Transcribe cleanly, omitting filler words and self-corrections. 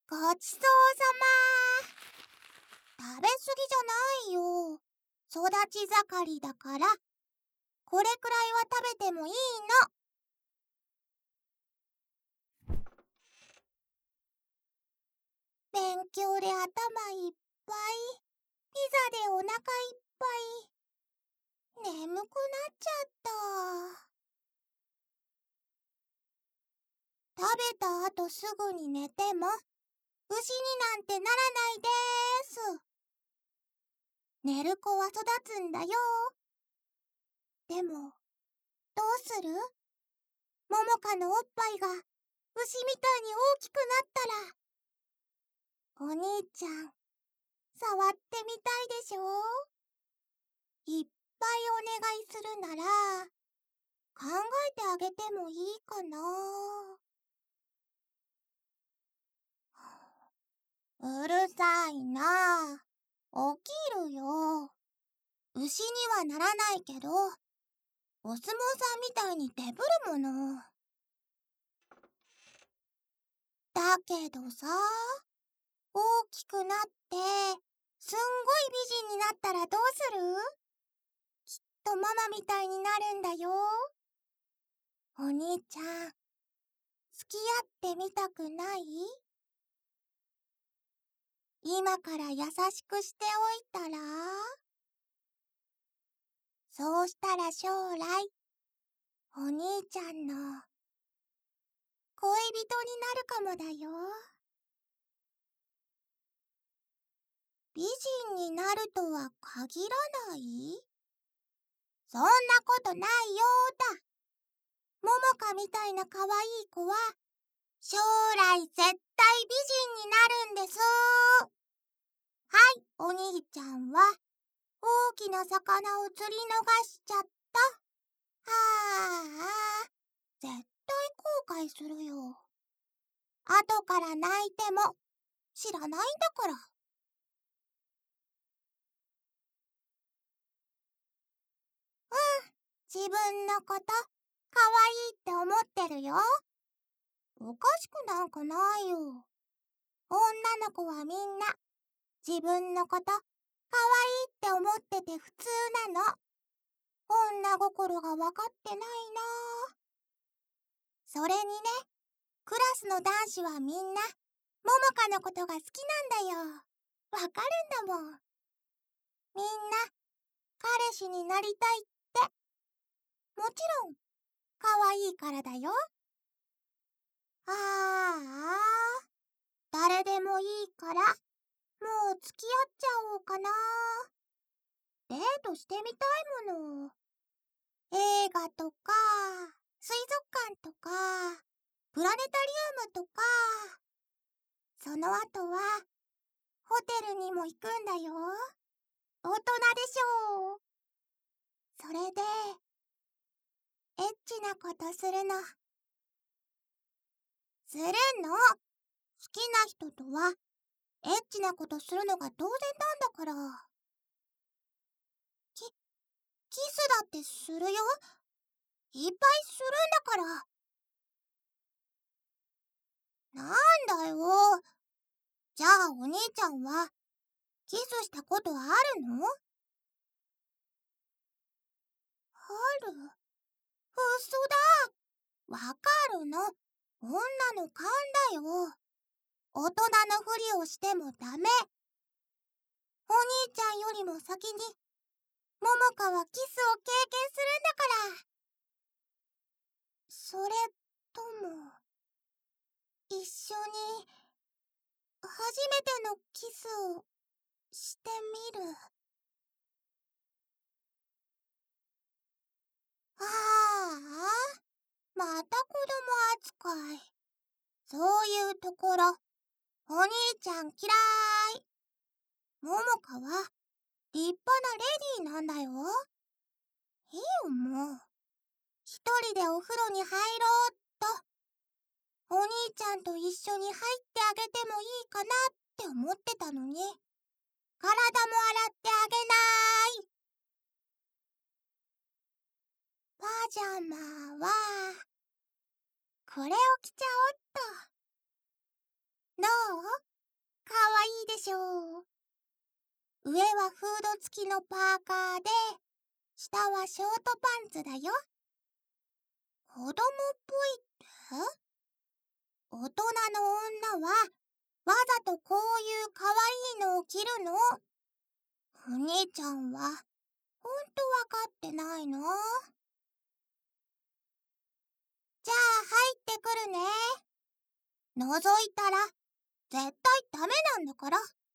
ごちそうさま。食べ過ぎじゃないよ。育ち盛りだから、これくらいは食べてもいいの。勉強で頭いっぱい、ピザでお腹いっぱい。眠くなっちゃった。食べた後すぐに寝ても、牛になんてならないでーす。寝る子は育つんだよ。でも、どうする？ももかのおっぱいが牛みたいに大きくなったら、お兄ちゃん、触ってみたいでしょ？いっぱいお願いするなら、考えてあげてもいいかな。うるさいな。起きるよ。牛にはならないけど、お相撲さんみたいにデブるもの。だけどさ、大きくなって、すんごい美人になったらどうする？きっとママみたいになるんだよ。お兄ちゃん、付き合ってみたくない？今から優しくしておいたら？そうしたら将来、お兄ちゃんの恋人になるかもだよ。美人になるとは限らない？そんなことないよーだ。ももかみたいな可愛い子は、将来絶対美人になるんです。はい、お兄ちゃんは、大きな魚を釣り逃しちゃった。はあ、絶対後悔するよ。後から泣いても、知らないんだから。自分のこと、可愛いって思ってるよ。おかしくなんかないよ。女の子はみんな、自分のこと、可愛いって思ってて普通なの。女心がわかってないな。それにね、クラスの男子はみんな、ももかのことが好きなんだよ。わかるんだもん。みんな、彼氏になりたいって。もちろん、可愛いからだよ。ああ、誰でもいいから、もう付き合っちゃおうかな。デートしてみたいもの。映画とか、水族館とか、プラネタリウムとか。その後は、ホテルにも行くんだよ。大人でしょう。それで、エッチなことするの。するの。好きな人とは、エッチなことするのが当然なんだから。キスだってするよ。いっぱいするんだから。なんだよ。じゃあお兄ちゃんは、キスしたことあるの？ある？嘘だ。わかるの。女の勘だよ。大人のふりをしてもダメ。お兄ちゃんよりも先に、ももかはキスを経験するんだから。それとも、一緒に、初めてのキスをしてみる。ああ、また子供扱い。そういうところ、お兄ちゃん嫌い。ももかは立派なレディーなんだよ。いいよもう。一人でお風呂に入ろうっと。お兄ちゃんと一緒に入ってあげてもいいかなって思ってたのに。体も洗ってあげない。パジャマは、これを着ちゃおっと。 どう？かわいいでしょう。上はフード付きのパーカーで、下はショートパンツだよ。子供っぽいって？大人の女は、わざとこういうかわいいのを着るの。お兄ちゃんは、ほんとわかってないの？じゃあ入ってくるね。覗いたら、絶対ダメなんだから。